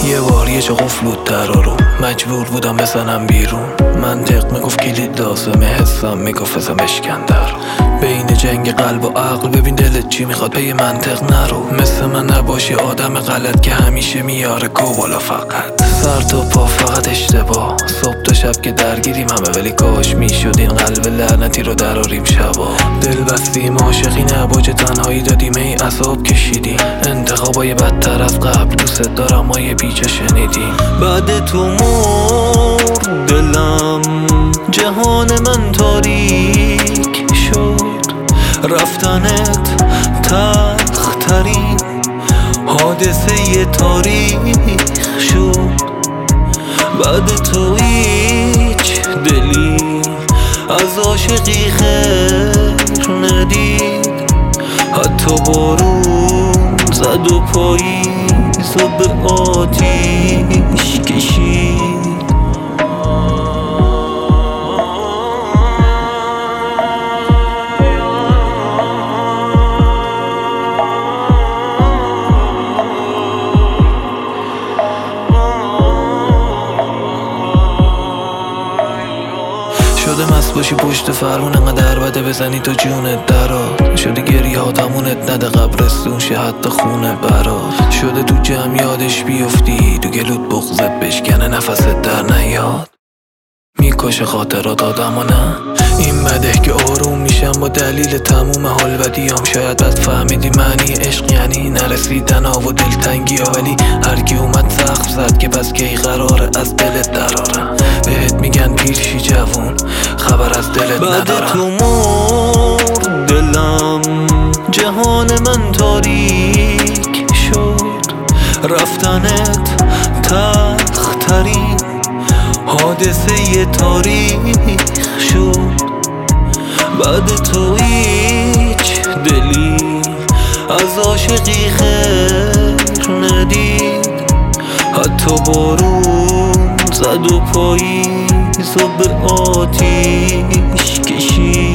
یه بار یه چه قفل بود در رو مجبور بودم بزنم بیرون. منطق میگفت کلید لازمه، حسم میگفت ازم بشکندر. بین جنگ قلب و عقل ببین دلت چی میخواد، به منطق نرو. مثل من نباشی آدم غلط که همیشه میاره گو بالا فقط. سر تا پا فقط اشتباه، صبح تا شب که درگیریم همه، ولی کاش میشد این قلب لعنتی رو دراریم شبا. دل بستیم عاشقی نباجه تنهایی دادیم ای عذاب کشیدیم. انتخابای بدتر از قبل، دوست دارم ما یه بیجا شنیدیم. بعد تو مرد دلم، جهان من تاریک شد. رفتنت تلخ‌ترین حادثه تاریخ شد. بعد تو هیچ دلی از عاشقی خیر ندید. حتی بارون زد و پاییز و به آتیش کشید. شده مست باشی پشت فرمون، انقدر بده بزنی تو جونت درات. شده گریه ها تمونت نده قبرستون شه حتی خونه برات. شده تو جمع یادش بیفتی، تو گلوت بغضت بشکنه نفست در نیاد. میکشه خاطرات آدم و نه این بده که آروم میشم با دلیل تموم حال بدیام. شاید بد فهمیدی معنی عشق یعنی نرسیدن ها و دلتنگی ها، ولی هرکی اومد زخم زد که پس کی قراره از دلت درارم. بهت میگن پیرشی جوون، خبر از دلت ندارم. بعد تو مرد دلم، جهان من تاریک شد. رفتنت تلخ‌ترین حادثه تاریخ شد. بعد تو هیچ دلی از عاشقی خیر ندید. حتی بارون زد و پاییز و به آتیش کشید.